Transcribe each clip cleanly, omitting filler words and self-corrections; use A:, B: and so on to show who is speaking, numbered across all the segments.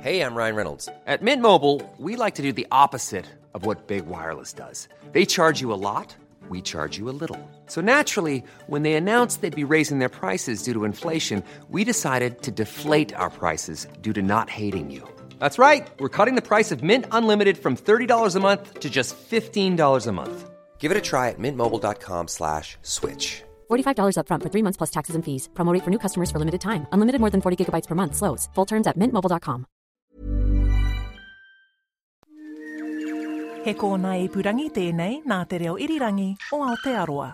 A: Hey, I'm Ryan Reynolds.
B: At Mint Mobile, we like to do the opposite of what Big Wireless does. They charge you a lot, we charge you a little. So naturally, when they announced they'd be raising their prices due to inflation, we decided to deflate our prices due to not hating you. That's right. We're cutting the price of Mint Unlimited from $30 a month to just $15 a month.
A: Give it a try at mintmobile.com/switch.
C: $45 up front for 3 months plus taxes and fees. Promo rate for new customers for limited time. Unlimited more than 40 gigabytes per month. Slows full terms at mintmobile.com.
D: He kōna ipurangi tēnei nā te reo irirangi o Aotearoa.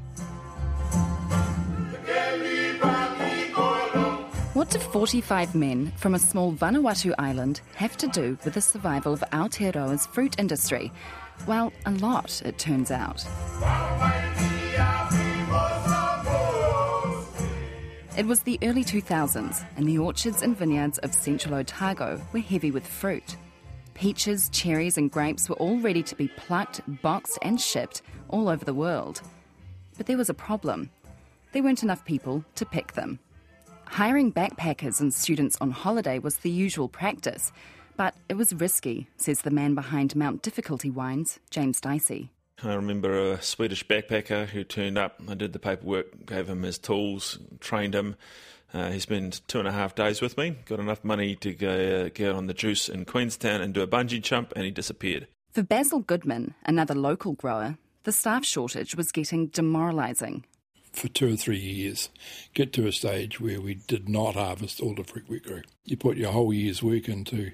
E: What do 45 men from a small Vanuatu island have to do with the survival of Aotearoa's fruit industry? Well, a lot, it turns out. It was the early 2000s, and the orchards and vineyards of central Otago were heavy with fruit. Peaches, cherries and grapes were all ready to be plucked, boxed and shipped all over the world. But there was a problem. There weren't enough people to pick them. Hiring backpackers and students on holiday was the usual practice, but it was risky, says the man behind Mount Difficulty Wines, James Dicey.
F: I remember a Swedish backpacker who turned up. I did the paperwork, gave him his tools, trained him. He spent 2.5 days with me, got enough money to go get on the juice in Queenstown and do a bungee jump, and he disappeared.
E: For Basil Goodman, another local grower, the staff shortage was getting demoralising.
G: For 2 or 3 years, get to a stage where we did not harvest all the fruit we grew. You put your whole year's work into,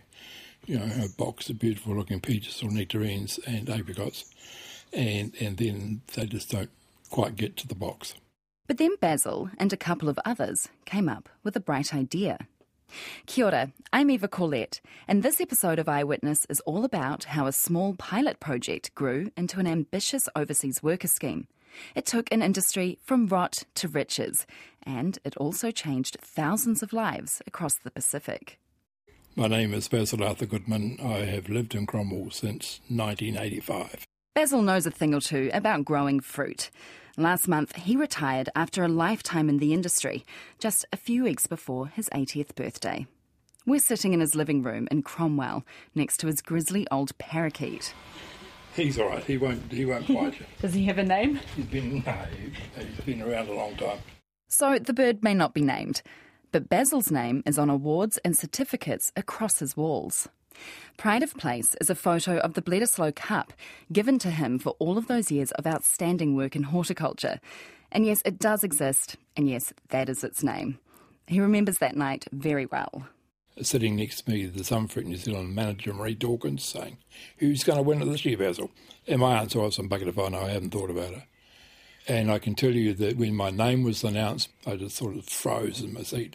G: a box of beautiful looking peaches or nectarines and apricots, and then they just don't quite get to the box.
E: But then Basil and a couple of others came up with a bright idea. Kia ora, I'm Eva Corlett, and this episode of Eyewitness is all about how a small pilot project grew into an ambitious overseas worker scheme. It took an industry from rot to riches, and it also changed thousands of lives across the Pacific.
G: My name is Basil Arthur Goodman. I have lived in Cromwell since 1985.
E: Basil knows a thing or two about growing fruit. Last month, he retired after a lifetime in the industry, just a few weeks before his 80th birthday. We're sitting in his living room in Cromwell, next to his grizzly old parakeet.
G: He's all right. He won't bite you.
E: Does he have a name?
G: He's been around a long time.
E: So the bird may not be named, but Basil's name is on awards and certificates across his walls. Pride of Place is a photo of the Bledisloe Cup given to him for all of those years of outstanding work in horticulture. And yes, it does exist, and yes, that is its name. He remembers that night very well.
G: Sitting next to me, the Sunfruit New Zealand manager, Marie Dawkins, saying, "Who's going to win it this year, Basil?" And my answer was, "I'm bucket if I know, I haven't thought about it." And I can tell you that when my name was announced, I just sort of froze in my seat.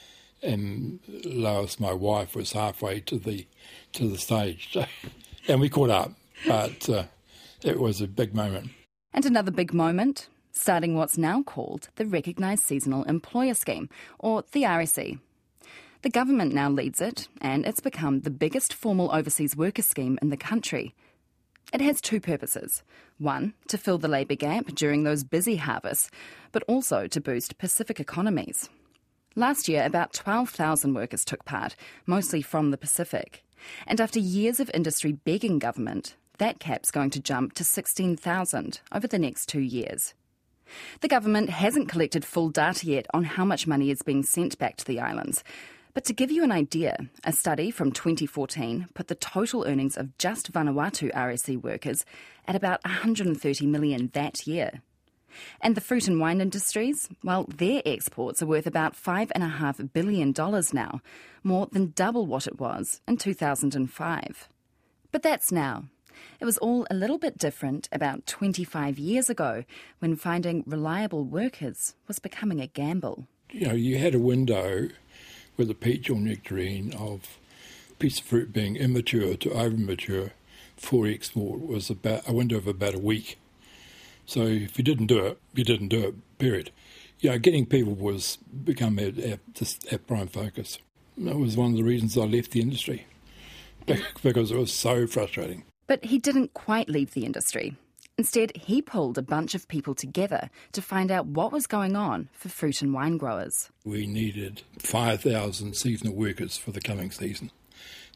G: And Lois, my wife, was halfway to the stage, and we caught up. But it was a big moment.
E: And another big moment, starting what's now called the Recognised Seasonal Employer Scheme, or the RSE. The government now leads it, and it's become the biggest formal overseas worker scheme in the country. It has 2 purposes. One, to fill the labour gap during those busy harvests, but also to boost Pacific economies. Last year, about 12,000 workers took part, mostly from the Pacific. And after years of industry begging government, that cap's going to jump to 16,000 over the next 2 years. The government hasn't collected full data yet on how much money is being sent back to the islands. But to give you an idea, a study from 2014 put the total earnings of just Vanuatu RSE workers at about $130 million that year. And the fruit and wine industries, well, their exports are worth about $5.5 billion now, more than double what it was in 2005. But that's now. It was all a little bit different about 25 years ago, when finding reliable workers was becoming a gamble.
G: You had a window with a peach or nectarine of a piece of fruit being immature to over-mature for export was about a window of about a week. So if you didn't do it, you didn't do it, period. Getting people was become our prime focus. That was one of the reasons I left the industry, because it was so frustrating.
E: But he didn't quite leave the industry. Instead, he pulled a bunch of people together to find out what was going on for fruit and wine growers.
G: We needed 5,000 seasonal workers for the coming season.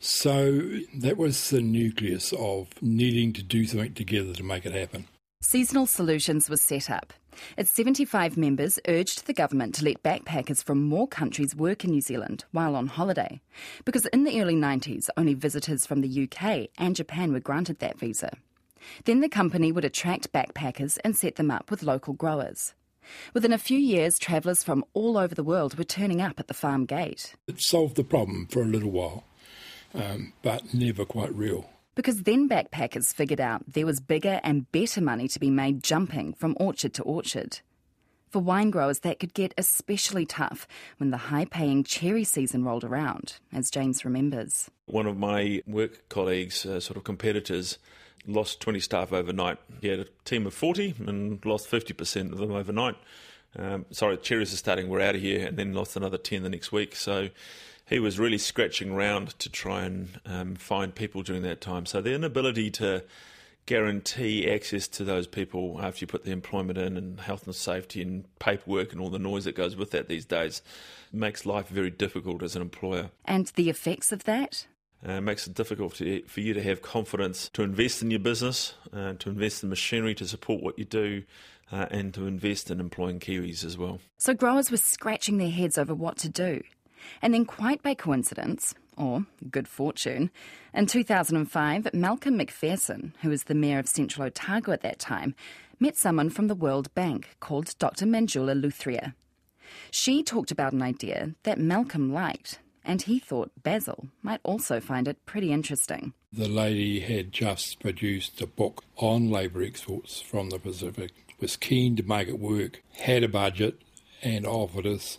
G: So that was the nucleus of needing to do something together to make it happen.
E: Seasonal Solutions was set up. Its 75 members urged the government to let backpackers from more countries work in New Zealand while on holiday, because in the early 90s, only visitors from the UK and Japan were granted that visa. Then the company would attract backpackers and set them up with local growers. Within a few years, travellers from all over the world were turning up at the farm gate.
G: It solved the problem for a little while, but never quite real.
E: Because then backpackers figured out there was bigger and better money to be made jumping from orchard to orchard. For wine growers, that could get especially tough when the high-paying cherry season rolled around, as James remembers.
F: One of my work colleagues, sort of competitors, lost 20 staff overnight. He had a team of 40 and lost 50% of them overnight. Cherries are starting, we're out of here, and then lost another 10 the next week. So he was really scratching around to try and find people during that time. So the inability to guarantee access to those people after you put the employment in, and health and safety and paperwork and all the noise that goes with that these days, makes life very difficult as an employer.
E: And the effects of that?
F: Makes it difficult for you to have confidence to invest in your business, to invest in machinery to support what you do, and to invest in employing Kiwis as well.
E: So growers were scratching their heads over what to do. And then, quite by coincidence, or good fortune, in 2005, Malcolm McPherson, who was the mayor of Central Otago at that time, met someone from the World Bank called Dr. Manjula Luthria. She talked about an idea that Malcolm liked, and he thought Basil might also find it pretty interesting.
G: The lady had just produced a book on labour exports from the Pacific, was keen to make it work, had a budget, and offered us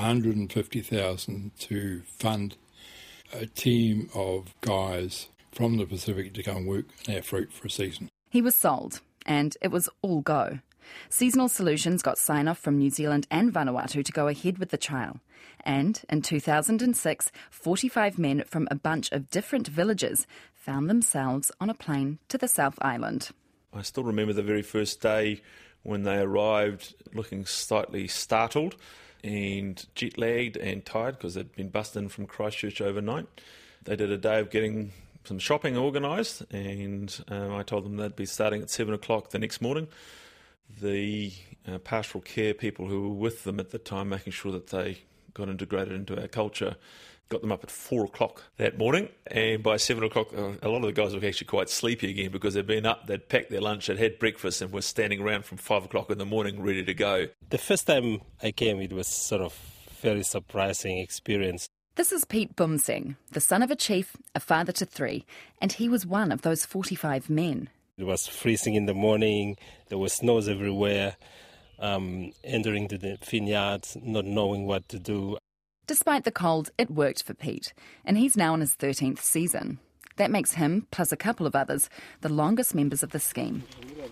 G: $150,000 to fund a team of guys from the Pacific to go and work in our fruit for a season.
E: He was sold, and it was all go. Seasonal Solutions got sign-off from New Zealand and Vanuatu to go ahead with the trial. And in 2006, 45 men from a bunch of different villages found themselves on a plane to the South Island.
F: I still remember the very first day when they arrived looking slightly startled and jet-lagged and tired because they'd been bussed in from Christchurch overnight. They did a day of getting some shopping organised, and I told them they'd be starting at 7 o'clock the next morning. The pastoral care people who were with them at the time, making sure that they got integrated into our culture, got them up at 4 o'clock that morning, and by 7 o'clock a lot of the guys were actually quite sleepy again because they'd been up, they'd packed their lunch, they'd had breakfast and were standing around from 5 o'clock in the morning ready to go.
H: The first time I came, it was sort of very surprising experience.
E: This is Pete Bumsing, the son of a chief, a father to 3, and he was one of those 45 men.
H: It was freezing in the morning, there was snows everywhere, entering the vineyards, not knowing what to do.
E: Despite the cold, it worked for Pete, and he's now in his 13th season. That makes him, plus a couple of others, the longest members of the scheme.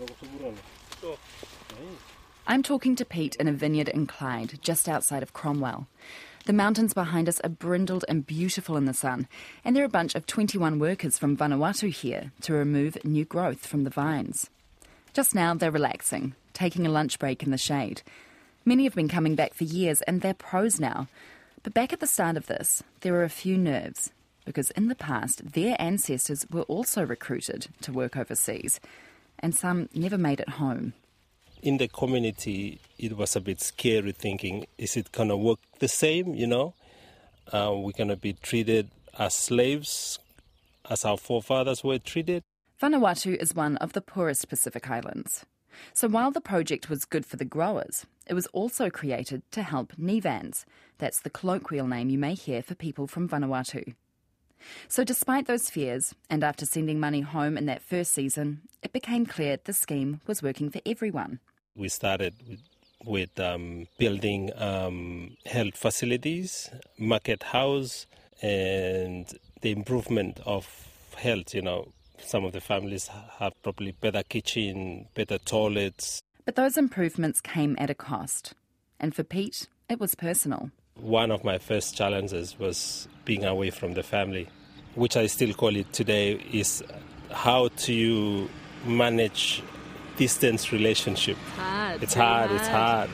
E: I'm talking to Pete in a vineyard in Clyde, just outside of Cromwell. The mountains behind us are brindled and beautiful in the sun, and there are a bunch of 21 workers from Vanuatu here to remove new growth from the vines. Just now, they're relaxing, taking a lunch break in the shade. Many have been coming back for years, and they're pros now. But back at the start of this, there were a few nerves, because in the past, their ancestors were also recruited to work overseas, and some never made it home.
H: In the community, it was a bit scary thinking, is it going to work the same, you know? We're going to be treated as slaves, as our forefathers were treated.
E: Vanuatu is one of the poorest Pacific Islands. So while the project was good for the growers, it was also created to help Nivans. That's the colloquial name you may hear for people from Vanuatu. So despite those fears, and after sending money home in that first season, it became clear the scheme was working for everyone.
H: We started with building health facilities, market house, and the improvement of health, you know. Some of the families have probably better kitchen, better toilets.
E: But those improvements came at a cost. And for Pete, it was personal.
H: One of my first challenges was being away from the family, which I still call it today, is how to manage distance relationship. It's hard.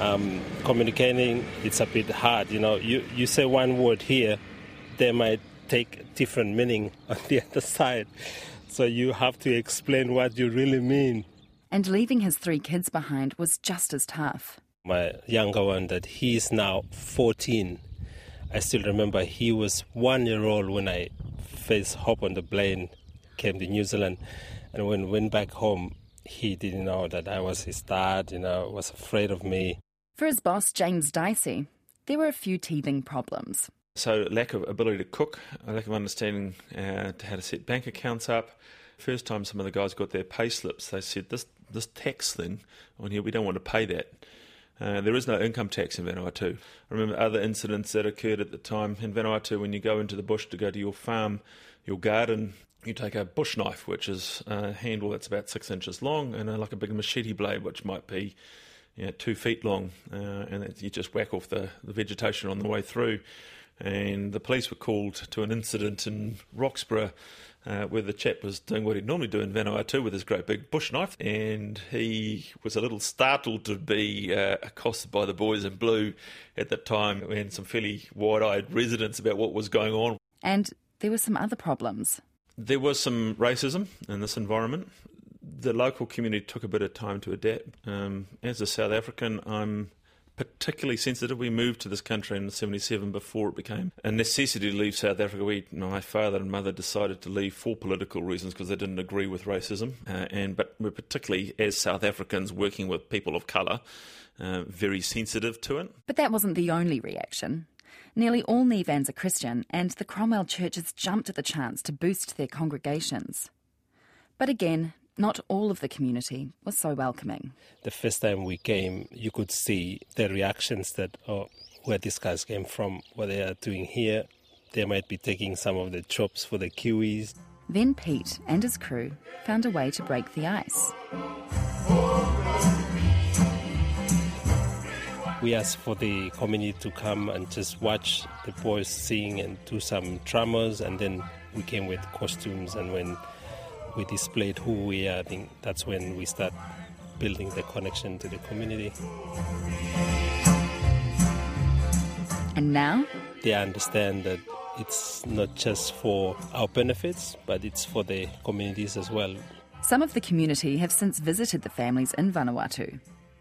H: Communicating, it's a bit hard. You know, you say one word here, they might take different meaning on the other side. So you have to explain what you really mean.
E: And leaving his 3 kids behind was just as tough.
H: My younger one, that he is now 14. I still remember he was 1 year old when I first hopped on the plane, came to New Zealand. And when I went back home, he didn't know that I was his dad, was afraid of me.
E: For his boss, James Dicey, there were a few teething problems.
F: So lack of ability to cook, a lack of understanding how to set bank accounts up. First time some of the guys got their pay slips, they said, this tax thing on here, we don't want to pay that. There is no income tax in Vanuatu. I remember other incidents that occurred at the time in Vanuatu. When you go into the bush to go to your farm, your garden, you take a bush knife, which is a handle that's about 6 inches long, and like a big machete blade, which might be 2 feet long, and you just whack off the vegetation on the way through. And the police were called to an incident in Roxburgh where the chap was doing what he'd normally do in Vanuatu with his great big bush knife, and he was a little startled to be accosted by the boys in blue at the time, and some fairly wide-eyed residents about what was going on.
E: And there were some other problems.
F: There was some racism in this environment. The local community took a bit of time to adapt. As a South African, I'm particularly sensitive. We moved to this country in 1977 before it became a necessity to leave South Africa. My father and mother decided to leave for political reasons because they didn't agree with racism. But we're particularly, as South Africans working with people of colour, very sensitive to it.
E: But that wasn't the only reaction. Nearly all Nevans are Christian, and the Cromwell churches jumped at the chance to boost their congregations. But again, not all of the community was so welcoming.
H: The first time we came, you could see the reactions that, where these guys came from, what they are doing here. They might be taking some of the chops for the Kiwis.
E: Then Pete and his crew found a way to break the ice.
H: We asked for the community to come and just watch the boys sing and do some dramas, and then we came with costumes, and when we displayed who we are, I think that's when we start building the connection to the community.
E: And now?
H: They understand that it's not just for our benefits, but it's for the communities as well.
E: Some of the community have since visited the families in Vanuatu.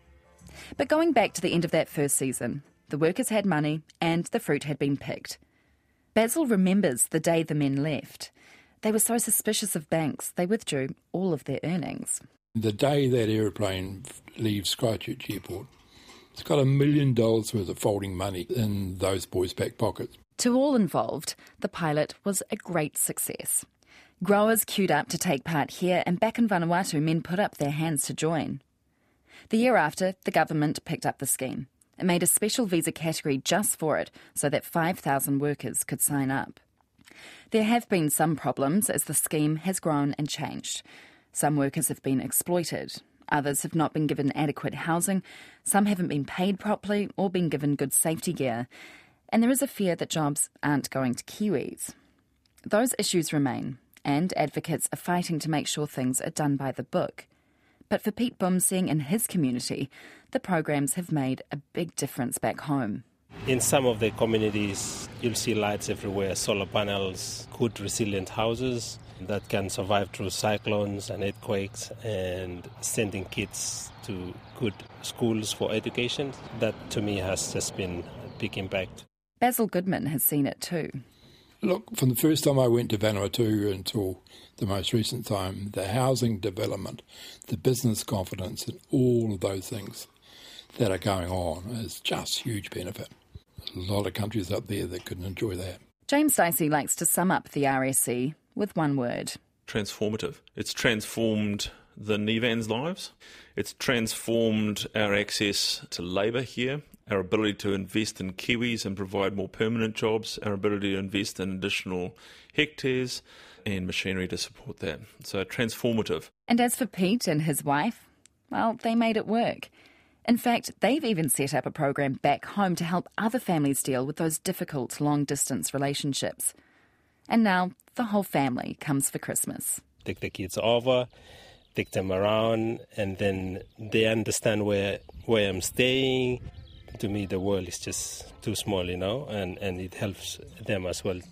E: But going back to the end of that first season, the workers had money and the fruit had been picked. Basil remembers the day the men left. They were so suspicious of banks, they withdrew all of their earnings.
G: The day that aeroplane leaves Christchurch Airport, it's got $1 million worth of folding money in those boys' back pockets.
E: To all involved, the pilot was a great success. Growers queued up to take part here, and back in Vanuatu, men put up their hands to join. The year after, the government picked up the scheme. It made a special visa category just for it so that 5,000 workers could sign up. There have been some problems as the scheme has grown and changed. Some workers have been exploited. Others have not been given adequate housing. Some haven't been paid properly or been given good safety gear. And there is a fear that jobs aren't going to Kiwis. Those issues remain, and advocates are fighting to make sure things are done by the book. But for Pete Bumsing and his community, the programs have made a big difference back home.
H: In some of the communities, you'll see lights everywhere, solar panels, good resilient houses that can survive through cyclones and earthquakes, and sending kids to good schools for education. That, to me, has just been a big impact.
E: Basil Goodman has seen it too.
G: Look, from the first time I went to Vanuatu until the most recent time, the housing development, the business confidence and all of those things that are going on is just huge benefit. A lot of countries up there that couldn't enjoy that.
E: James Dicey likes to sum up the RSC with one word.
F: Transformative. It's transformed the Nevans' lives. It's transformed our access to labour here, our ability to invest in Kiwis and provide more permanent jobs, our ability to invest in additional hectares and machinery to support that. So transformative.
E: And as for Pete and his wife, well, they made it work. In fact, they've even set up a program back home to help other families deal with those difficult long-distance relationships. And now the whole family comes for Christmas.
H: Take the kids over, take them around, and then they understand where I'm staying. To me, the world is just too small, and it helps them as well.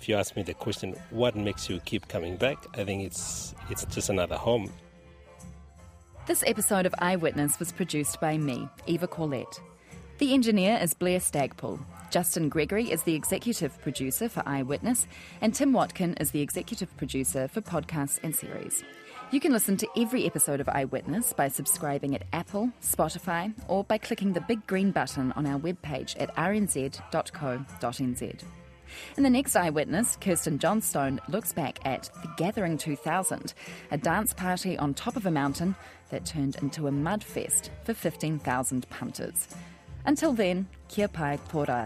H: if you ask me the question, what makes you keep coming back? I think it's just another home.
E: This episode of Eyewitness was produced by me, Eva Corlett. The engineer is Blair Stagpool. Justin Gregory is the executive producer for Eyewitness, and Tim Watkin is the executive producer for podcasts and series. You can listen to every episode of Eyewitness by subscribing at Apple, Spotify, or by clicking the big green button on our webpage at rnz.co.nz. In the next Eyewitness, Kirsten Johnstone looks back at The Gathering 2000, a dance party on top of a mountain that turned into a mud fest for 15,000 punters. Until then, kia pai pora.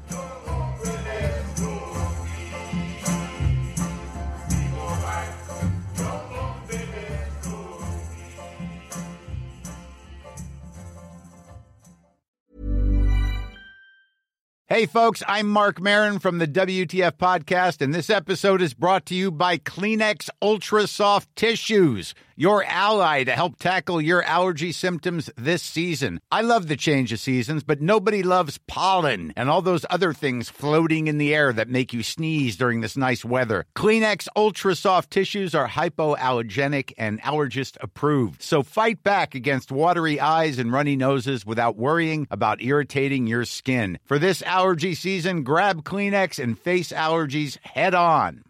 I: Hey folks, I'm Mark Maron from the WTF Podcast, and this episode is brought to you by Kleenex Ultra Soft Tissues, your ally to help tackle your allergy symptoms this season. I love the change of seasons, but nobody loves pollen and all those other things floating in the air that make you sneeze during this nice weather. Kleenex Ultra Soft Tissues are hypoallergenic and allergist approved, so fight back against watery eyes and runny noses without worrying about irritating your skin. For this allergy season, grab Kleenex and face allergies head on.